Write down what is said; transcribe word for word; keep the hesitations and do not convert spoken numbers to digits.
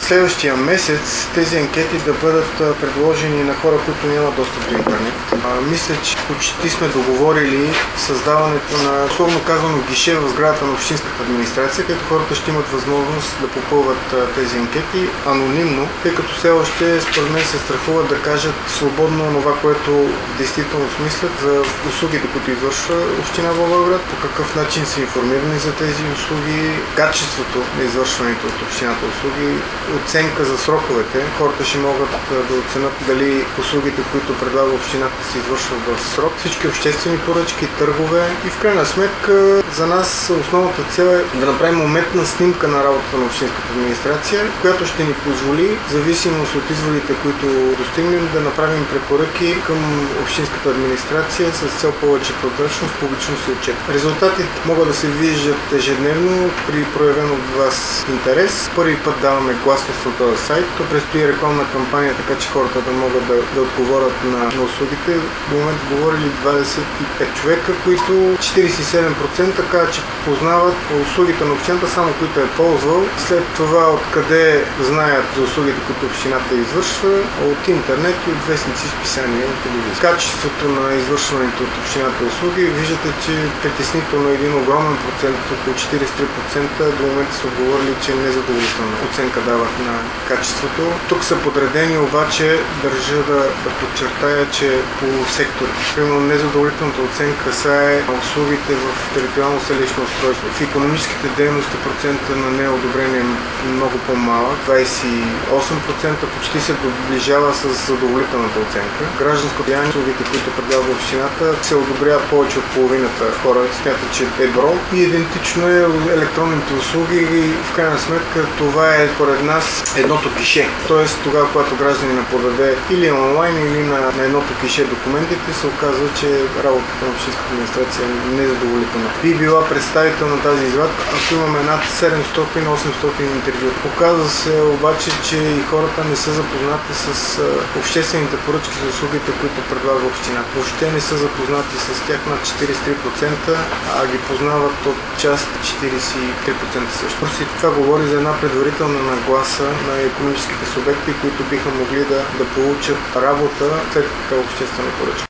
следващия месец тези анкети да бъдат предложени на хора, които нямат достъп до интернет. А, мисля, че почти сме договорили създаването на, условно казано, гише в сградата на общинската администрация, където хората ще имат възможност да попълват а, тези анкети анонимно, тъй като все още според мен се страхуват да кажат свободно това, което действително смислят за услугите, които извършва община Благоевград, по какъв начин са информирани за тези услуги, качеството на извършването от общината услуги, оценка за сроковете. Хората ще могат да оценят дали услугите, които предлага общината, се извършват в срок. Всички обществени поръчки, търгове и в крайна сметка за нас основната цел е да направим моментна снимка на работата на общинската администрация, която ще ни позволи, в зависимост от изводите, които достигнем, да направим препоръки към общинската администрация с цел повече прозрачност, публичност и отчет. Резултатите могат да се виждат ежедневно при проявен от вас интерес. Първи път даваме гласност на този сайт. То предстои рекламна кампания, така че хората да могат да, да отговорят на, на услугите. До момента говорили двадесет и пет човека, които четиридесет и седем процента казват, че познават услугите на общината, само които е ползвал. След това откъде знаят за услугите, които общината извършва, от интернет и от вестници, списания и телевизия. Качеството на извършването от общината услуги виждате, че притеснително един огромен процент, около четиридесет и три процента до момента са отговорили, че незадоволителна оценка дават на качеството. Тук са подредени, обаче държа да, да подчертая, че по сектори. Примерно незадоволителната оценка са е услугите в териториално селищно устройство. В икономическите дейности процента на неодобрение е много по-малък, двадесет и осем процента, почти се доближава с задоволителната оценка. Гражданско деяние, услугите, които предлага общината, се одобрява повече от половината хора, смятат, че е добро. И идентично е електронните услуги и в крайна сметка това е според нас едното гише. Тоест тогава, когато гражданина подаде или онлайн, или на, на едното гише документите, се оказва, че работата на общинската администрация е незадоволителна. Би била представител на тази извадка, ако имаме над седемстотин до осемстотин интервю. Оказва се обаче, че и хората не са запознати с а, обществените поръчки за услугите, които предлага общината. Въобще не са запознати с тях над четиридесет и три процента, а ги познават от част четиридесет и три процента също. И това говори за една предварителна нагласа на икономическите субекти, които биха могли да, да получат работа след такава обществена поръчка.